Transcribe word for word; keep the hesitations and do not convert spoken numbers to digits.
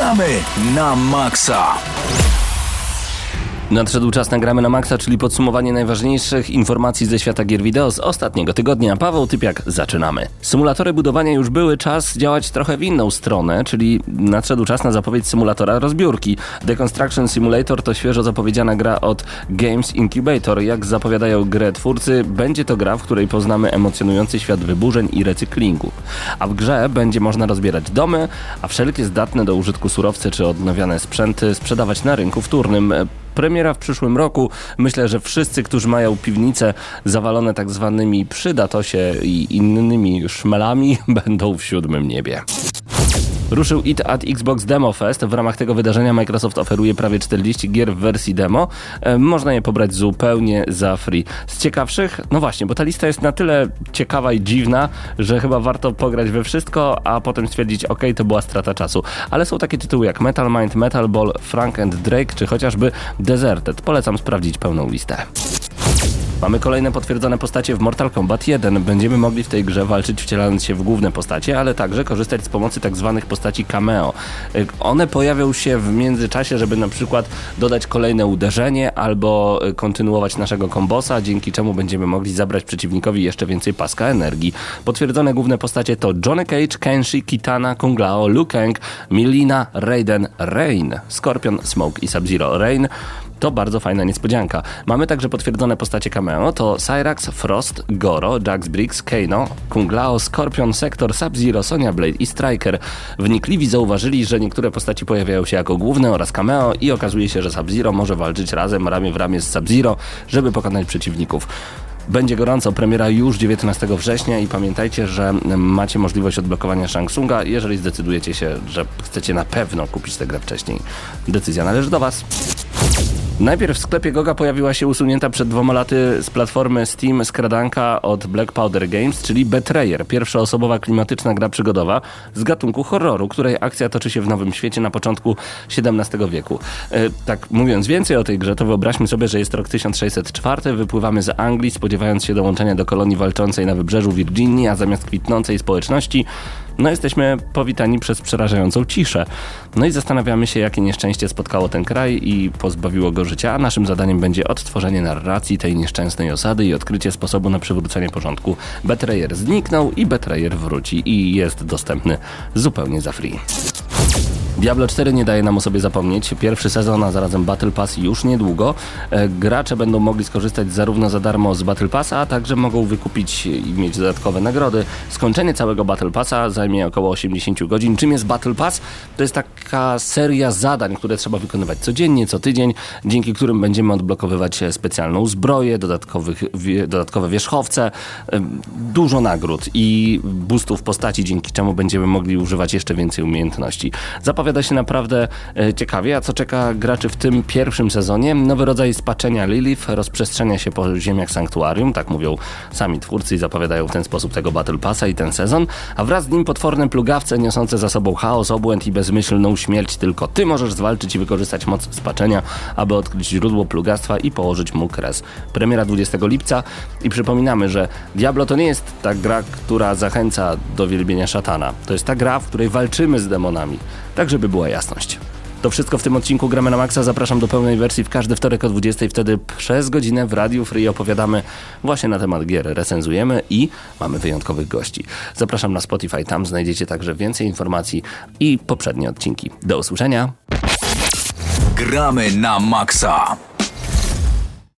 Gramy na maksa. Nadszedł czas na Gramy na maksa, czyli podsumowanie najważniejszych informacji ze świata gier wideo z ostatniego tygodnia. Paweł Typiak, zaczynamy. Symulatory budowania już były, czas działać trochę w inną stronę, czyli nadszedł czas na zapowiedź symulatora rozbiórki. The Construction Simulator to świeżo zapowiedziana gra od Games Incubator. Jak zapowiadają grę twórcy, będzie to gra, w której poznamy emocjonujący świat wyburzeń i recyklingu. A w grze będzie można rozbierać domy, a wszelkie zdatne do użytku surowce czy odnawiane sprzęty sprzedawać na rynku wtórnym. Premiera w przyszłym roku. Myślę, że wszyscy, którzy mają piwnice zawalone tak zwanymi przydatosie i innymi szmelami, będą w siódmym niebie. Ruszył It at Xbox Demo Fest. W ramach tego wydarzenia Microsoft oferuje prawie czterdzieści gier w wersji demo. E, można je pobrać zupełnie za free. Z ciekawszych? No właśnie, bo ta lista jest na tyle ciekawa i dziwna, że chyba warto pograć we wszystko, a potem stwierdzić, ok, to była strata czasu. Ale są takie tytuły jak Metal Mind, Metal Ball, Frank and Drake, czy chociażby Deserted. Polecam sprawdzić pełną listę. Mamy kolejne potwierdzone postacie w Mortal Kombat jeden. Będziemy mogli w tej grze walczyć wcielając się w główne postacie, ale także korzystać z pomocy tak zwanych postaci cameo. One pojawią się w międzyczasie, żeby na przykład dodać kolejne uderzenie albo kontynuować naszego kombosa, dzięki czemu będziemy mogli zabrać przeciwnikowi jeszcze więcej paska energii. Potwierdzone główne postacie to Johnny Cage, Kenshi, Kitana, Kung Lao, Liu Kang, Mileena, Raiden, Rain, Scorpion, Smoke i Sub-Zero. Rain to bardzo fajna niespodzianka. Mamy także potwierdzone postacie cameo, to Cyrax, Frost, Goro, Jax Briggs, Kano, Kung Lao, Scorpion, Sector, Sub-Zero, Sonya Blade i Striker. Wnikliwi zauważyli, że niektóre postaci pojawiają się jako główne oraz cameo i okazuje się, że Sub-Zero może walczyć razem, ramię w ramię z Sub-Zero, żeby pokonać przeciwników. Będzie gorąco, premiera już dziewiętnastego września i pamiętajcie, że macie możliwość odblokowania Shang Tsunga, jeżeli zdecydujecie się, że chcecie na pewno kupić tę grę wcześniej. Decyzja należy do Was. Najpierw w sklepie Goga pojawiła się usunięta przed dwoma laty z platformy Steam skradanka od Black Powder Games, czyli Betrayer, pierwszoosobowa klimatyczna gra przygodowa z gatunku horroru, której akcja toczy się w Nowym Świecie na początku siedemnastego wieku. E, tak mówiąc więcej o tej grze, to wyobraźmy sobie, że jest rok tysiąc sześćset cztery, wypływamy z Anglii, spodziewając się dołączenia do kolonii walczącej na wybrzeżu Virginii, a zamiast kwitnącej społeczności no jesteśmy powitani przez przerażającą ciszę. No i zastanawiamy się, jakie nieszczęście spotkało ten kraj i pozbawiło go życia, a naszym zadaniem będzie odtworzenie narracji tej nieszczęsnej osady i odkrycie sposobu na przywrócenie porządku. Betrayer zniknął i Betrayer wróci i jest dostępny zupełnie za free. Diablo cztery nie daje nam o sobie zapomnieć. Pierwszy sezon, a zarazem Battle Pass już niedługo. E, gracze będą mogli skorzystać zarówno za darmo z Battle Passa, a także mogą wykupić i mieć dodatkowe nagrody. Skończenie całego Battle Passa zajmie około osiemdziesiąt godzin. Czym jest Battle Pass? To jest taka seria zadań, które trzeba wykonywać codziennie, co tydzień, dzięki którym będziemy odblokowywać specjalną zbroję, dodatkowych, wie, dodatkowe wierzchowce, e, dużo nagród i boostów postaci, dzięki czemu będziemy mogli używać jeszcze więcej umiejętności. Zapowiada się naprawdę e, ciekawie, a co czeka graczy w tym pierwszym sezonie? Nowy rodzaj spaczenia Lilith rozprzestrzenia się po ziemiach Sanktuarium, tak mówią sami twórcy i zapowiadają w ten sposób tego Battle Passa i ten sezon, a wraz z nim potworne plugawce niosące za sobą chaos, obłęd i bezmyślną śmierć. Tylko ty możesz zwalczyć i wykorzystać moc spaczenia, aby odkryć źródło plugastwa i położyć mu kres. Premiera dwudziestego lipca i przypominamy, że Diablo to nie jest ta gra, która zachęca do wielbienia szatana. To jest ta gra, w której walczymy z demonami. Tak, żeby była jasność. To wszystko w tym odcinku Gramy na Maxa. Zapraszam do pełnej wersji w każdy wtorek o dwudziestej. Wtedy przez godzinę w Radiu Free opowiadamy właśnie na temat gier, recenzujemy i mamy wyjątkowych gości. Zapraszam na Spotify, tam znajdziecie także więcej informacji i poprzednie odcinki. Do usłyszenia. Gramy na Maxa.